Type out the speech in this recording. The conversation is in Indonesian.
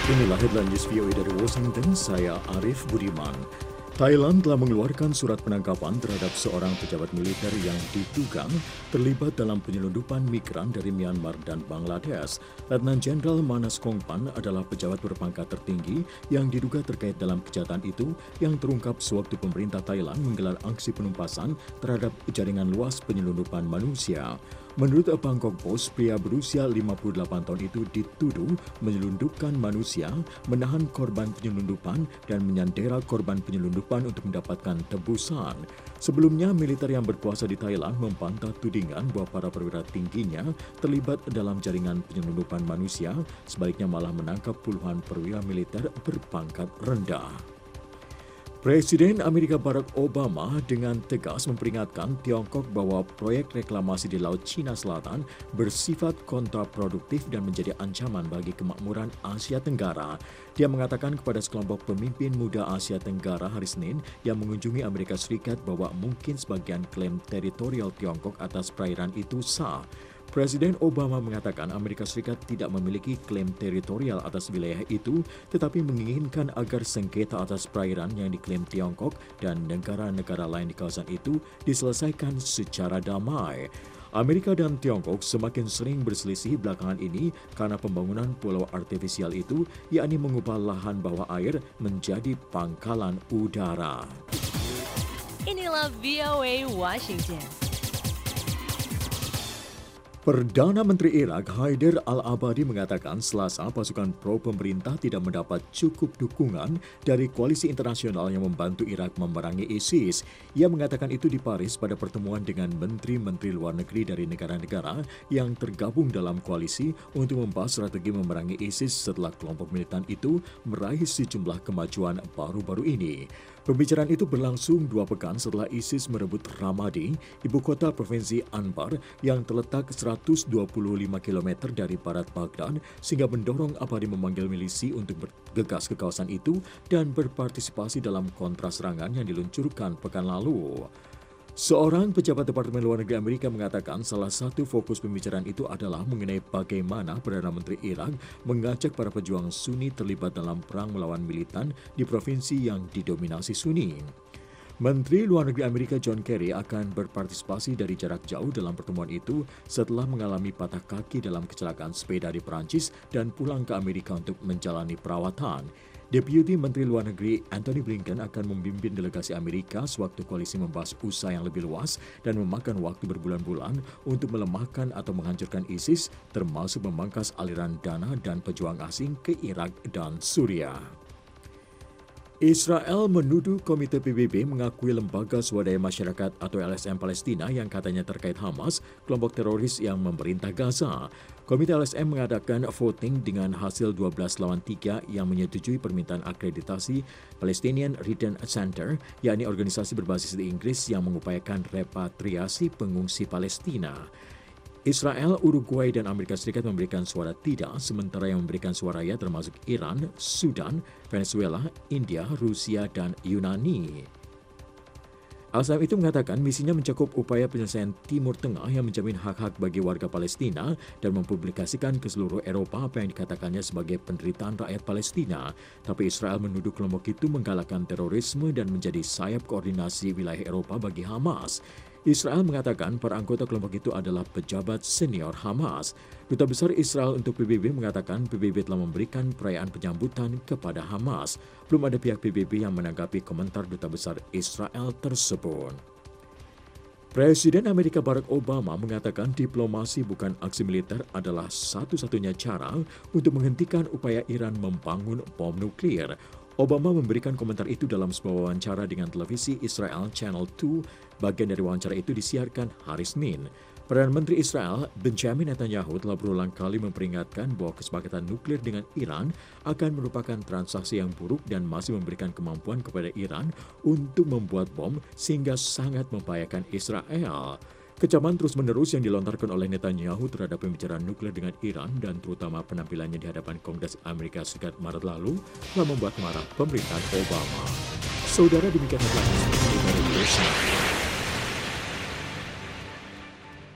Inilah headline news VOA dari Washington, saya Arif Budiman. Thailand telah mengeluarkan surat penangkapan terhadap seorang pejabat militer yang diduga terlibat dalam penyelundupan migran dari Myanmar dan Bangladesh. Letnan Jenderal Manas Kongpan adalah pejabat berpangkat tertinggi yang diduga terkait dalam kejahatan itu yang terungkap sewaktu pemerintah Thailand menggelar aksi penumpasan terhadap jaringan luas penyelundupan manusia. Menurut Bangkok Post, pria berusia 58 tahun itu dituduh menyelundupkan manusia, menahan korban penyelundupan, dan menyandera korban penyelundupan untuk mendapatkan tebusan. Sebelumnya, militer yang berkuasa di Thailand membantah tudingan bahwa para perwira tingginya terlibat dalam jaringan penyelundupan manusia, sebaliknya malah menangkap puluhan perwira militer berpangkat rendah. Presiden Amerika Barack Obama dengan tegas memperingatkan Tiongkok bahwa proyek reklamasi di Laut Cina Selatan bersifat kontraproduktif dan menjadi ancaman bagi kemakmuran Asia Tenggara. Dia mengatakan kepada sekelompok pemimpin muda Asia Tenggara hari Senin yang mengunjungi Amerika Serikat bahwa mungkin sebagian klaim teritorial Tiongkok atas perairan itu sah. Presiden Obama mengatakan Amerika Serikat tidak memiliki klaim teritorial atas wilayah itu, tetapi menginginkan agar sengketa atas perairan yang diklaim Tiongkok dan negara-negara lain di kawasan itu diselesaikan secara damai. Amerika dan Tiongkok semakin sering berselisih belakangan ini karena pembangunan pulau artifisial itu, yakni mengubah lahan bawah air menjadi pangkalan udara. Inilah VOA Washington. Perdana Menteri Irak Haider al-Abadi mengatakan Selasa pasukan pro-pemerintah tidak mendapat cukup dukungan dari koalisi internasional yang membantu Irak memerangi ISIS. Ia mengatakan itu di Paris pada pertemuan dengan menteri-menteri luar negeri dari negara-negara yang tergabung dalam koalisi untuk membahas strategi memerangi ISIS setelah kelompok militan itu meraih sejumlah kemajuan baru-baru ini. Pembicaraan itu berlangsung 2 pekan setelah ISIS merebut Ramadi, ibu kota provinsi Anbar yang terletak 125 km dari barat Baghdad, sehingga mendorong Abadi memanggil milisi untuk bergegas ke kawasan itu dan berpartisipasi dalam kontraserangan yang diluncurkan pekan lalu. Seorang pejabat Departemen Luar Negeri Amerika mengatakan salah satu fokus pembicaraan itu adalah mengenai bagaimana Perdana Menteri Irak mengajak para pejuang Sunni terlibat dalam perang melawan militan di provinsi yang didominasi Sunni. Menteri Luar Negeri Amerika John Kerry akan berpartisipasi dari jarak jauh dalam pertemuan itu setelah mengalami patah kaki dalam kecelakaan sepeda di Perancis dan pulang ke Amerika untuk menjalani perawatan. Deputi Menteri Luar Negeri Antony Blinken akan memimpin delegasi Amerika sewaktu koalisi membahas usaha yang lebih luas dan memakan waktu berbulan-bulan untuk melemahkan atau menghancurkan ISIS, termasuk memangkas aliran dana dan pejuang asing ke Irak dan Suriah. Israel menuduh Komite PBB mengakui lembaga swadaya masyarakat atau LSM Palestina yang katanya terkait Hamas, kelompok teroris yang memerintah Gaza. Komite LSM mengadakan voting dengan hasil 12-3 yang menyetujui permintaan akreditasi Palestinian Return Center, yakni organisasi berbasis di Inggris yang mengupayakan repatriasi pengungsi Palestina. Israel, Uruguay, dan Amerika Serikat memberikan suara tidak, sementara yang memberikan suara ya termasuk Iran, Sudan, Venezuela, India, Rusia, dan Yunani. LSM itu mengatakan misinya mencakup upaya penyelesaian Timur Tengah yang menjamin hak-hak bagi warga Palestina dan mempublikasikan ke seluruh Eropa apa yang dikatakannya sebagai penderitaan rakyat Palestina. Tapi Israel menuduh kelompok itu menggalakkan terorisme dan menjadi sayap koordinasi wilayah Eropa bagi Hamas. Israel mengatakan para anggota kelompok itu adalah pejabat senior Hamas. Duta Besar Israel untuk PBB mengatakan PBB telah memberikan perayaan penyambutan kepada Hamas. Belum ada pihak PBB yang menanggapi komentar Duta Besar Israel tersebut. Presiden Amerika Barack Obama mengatakan diplomasi bukan aksi militer adalah satu-satunya cara untuk menghentikan upaya Iran membangun bom nuklir. Obama memberikan komentar itu dalam sebuah wawancara dengan televisi Israel Channel 2. Bagian dari wawancara itu disiarkan hari Senin. Perdana Menteri Israel Benjamin Netanyahu telah berulang kali memperingatkan bahwa kesepakatan nuklir dengan Iran akan merupakan transaksi yang buruk dan masih memberikan kemampuan kepada Iran untuk membuat bom sehingga sangat membahayakan Israel. Kecaman terus-menerus yang dilontarkan oleh Netanyahu terhadap pembicaraan nuklir dengan Iran dan terutama penampilannya di hadapan Kongres Amerika Serikat Maret lalu telah membuat marah pemerintahan Obama. Saudara, demikian headline dari